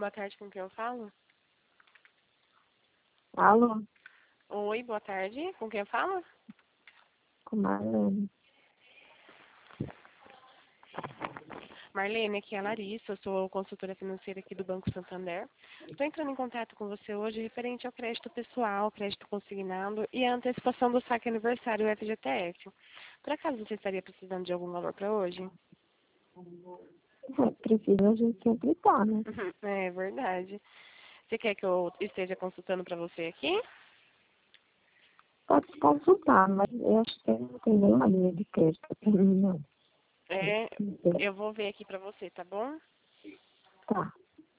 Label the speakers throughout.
Speaker 1: boa tarde, com quem eu falo?
Speaker 2: Alô,
Speaker 1: Oi, boa tarde, com quem eu falo?
Speaker 2: com Marlene.
Speaker 1: Marlene, aqui é a Larissa, eu sou consultora financeira aqui do Banco Santander. Estou entrando em contato com você hoje referente ao crédito pessoal, crédito consignado e a antecipação do saque aniversário FGTS. Por acaso você estaria precisando de algum valor para hoje?
Speaker 2: É, precisa a gente sempre tá, né?
Speaker 1: É verdade. Você quer que eu esteja consultando para você aqui?
Speaker 2: Pode consultar, mas eu acho que não tem nenhuma linha de crédito pra mim, não.
Speaker 1: É,
Speaker 2: Não tem.
Speaker 1: eu vou ver aqui para você, tá bom?
Speaker 2: Tá.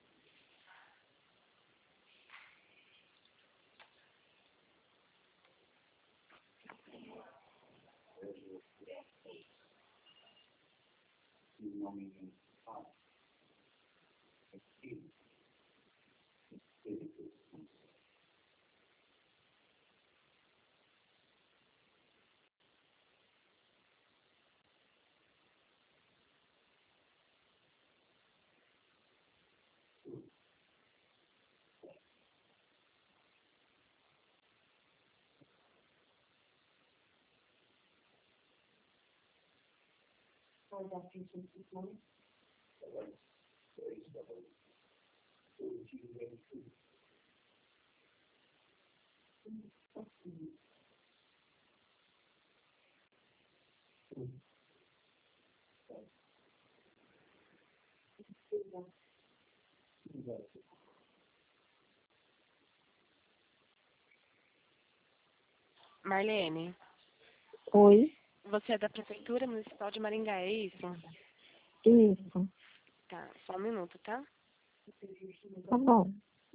Speaker 1: Marlene,
Speaker 2: Oi?
Speaker 1: você é da Prefeitura Municipal de Maringá, é isso?
Speaker 2: Isso.
Speaker 1: Tá, só um minuto, tá?
Speaker 2: Tá bom.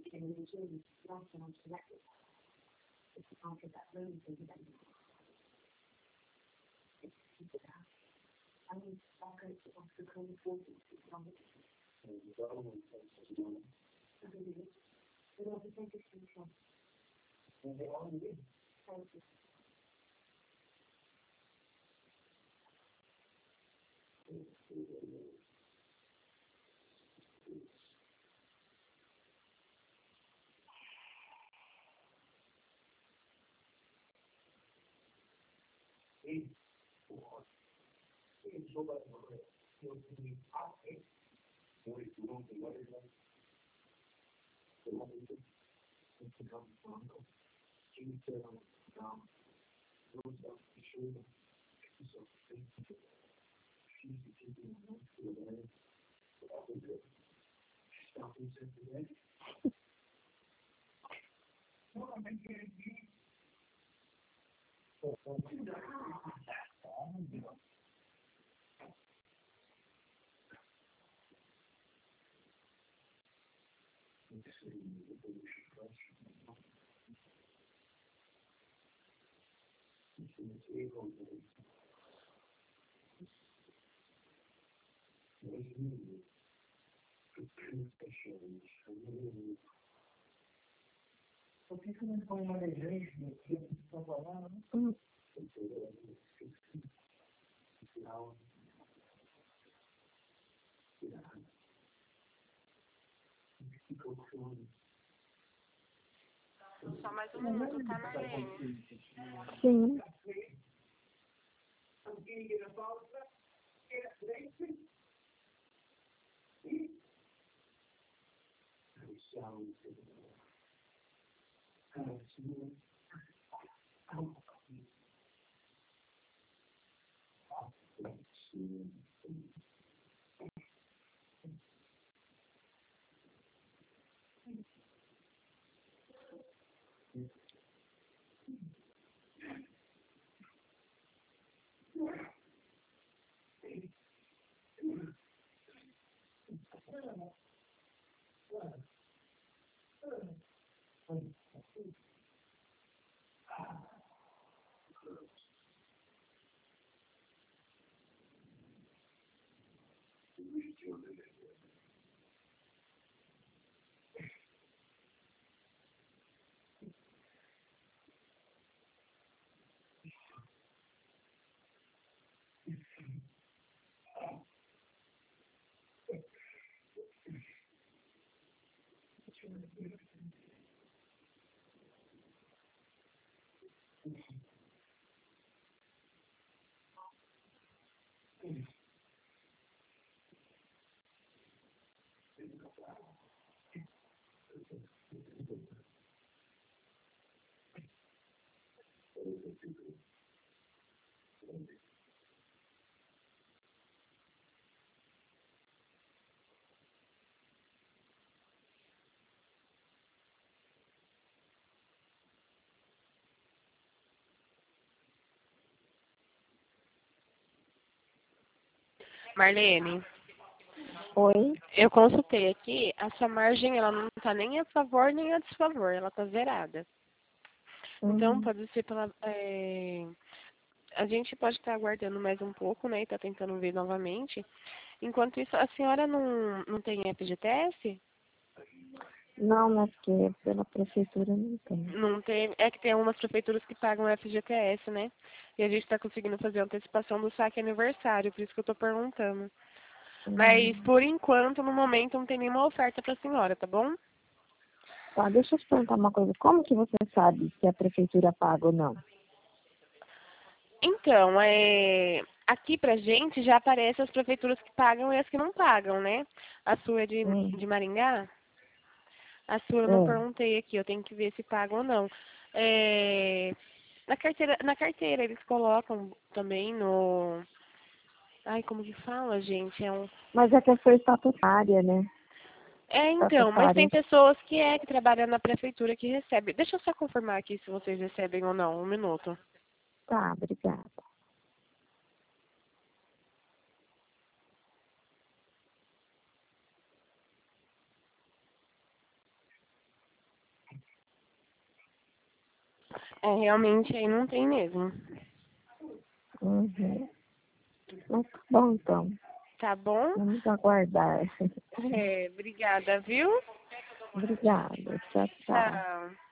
Speaker 2: Hum.
Speaker 1: Só mais um minuto, tá, Marlene?
Speaker 2: Sim.
Speaker 1: Marlene,
Speaker 2: Oi?
Speaker 1: eu consultei aqui, a sua margem ela não está nem a favor nem a desfavor, ela está zerada. Então,
Speaker 2: Uhum.
Speaker 1: pode ser pela... a gente pode estar aguardando mais um pouco, né, e tá tentando ver novamente. Enquanto isso, a senhora não tem FGTS?
Speaker 2: Não, né? Porque pela prefeitura não tem.
Speaker 1: Não tem, é que tem algumas prefeituras que pagam FGTS, né? E a gente está conseguindo fazer a antecipação do saque aniversário, por isso que eu estou perguntando. Mas,
Speaker 2: Uhum.
Speaker 1: por enquanto, no momento, não tem nenhuma oferta para a senhora, tá bom?
Speaker 2: Tá, deixa eu te perguntar uma coisa. Como que você sabe se a prefeitura paga ou não?
Speaker 1: Então, aqui pra gente já aparecem as prefeituras que pagam e as que não pagam, né? A sua é de Maringá? A sua eu não
Speaker 2: É.
Speaker 1: perguntei aqui, eu tenho que ver se paga ou não. É, na carteira eles colocam também no... Ai, como que fala, gente?
Speaker 2: Mas é que eu sou estatutária, né?
Speaker 1: Então, mas tem
Speaker 2: Estatutária.
Speaker 1: pessoas que trabalham na prefeitura que recebem. Deixa eu só confirmar aqui se vocês recebem ou não. Um minuto.
Speaker 2: Tá, obrigada.
Speaker 1: Realmente aí não tem mesmo.
Speaker 2: Uhum. Mas tá bom, então.
Speaker 1: Tá bom?
Speaker 2: Vamos aguardar.
Speaker 1: Obrigada, viu?
Speaker 2: Obrigada. Tchau, tchau.
Speaker 1: Tchau.